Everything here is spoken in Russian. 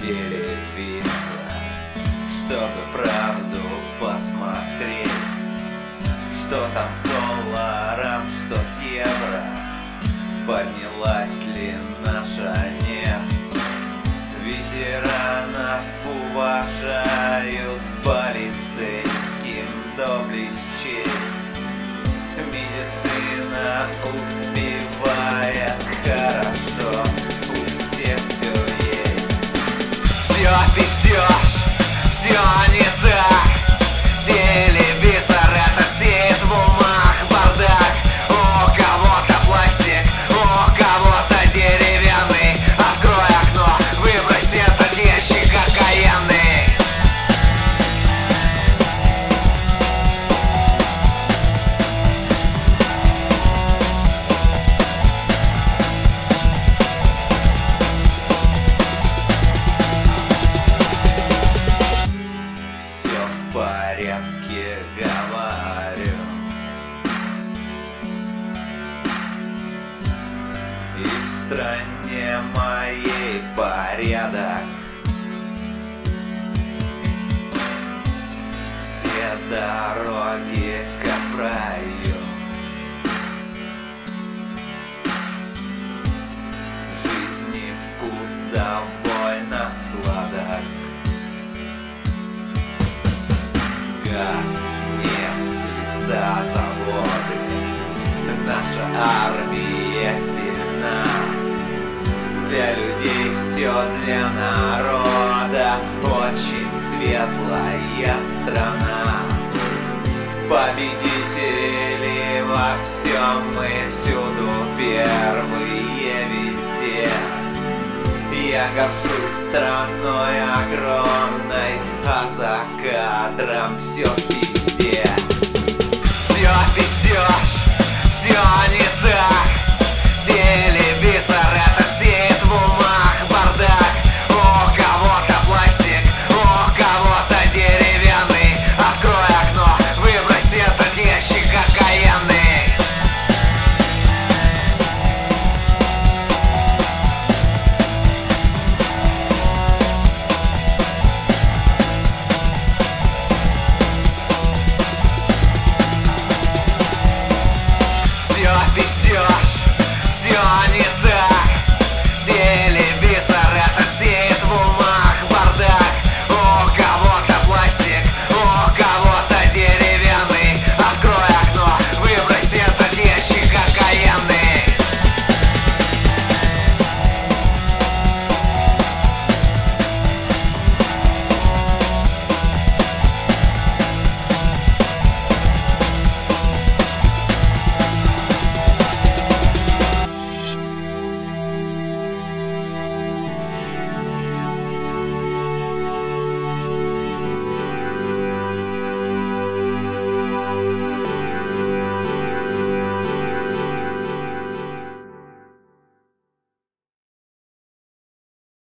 телевизор, чтобы правду посмотреть. Что там с долларом, что с евро, поднялась ли наша нефть? Ветеранов уважают, полицейским доблесть, честь. Медицина успевает хорошо, у всех все есть. Все ты ждешь, все не так. Телевизор — это цвет в умах, бардак. У кого-то пластик, у кого-то деревянный. Открой окно, выбрось этот ящик окаянный. Все в порядке, говорю, и в стране моей порядок. Все дороги к раю. Жизни вкус довольно сладок. Газ, нефть, леса, заводы. Наша армия сильна. Для людей все, для народа очень светлая страна. Победители во всем, мы всюду первые везде. Я горжусь страной огромной, а за кадром все в пизде. Все ты ждешь, все не так.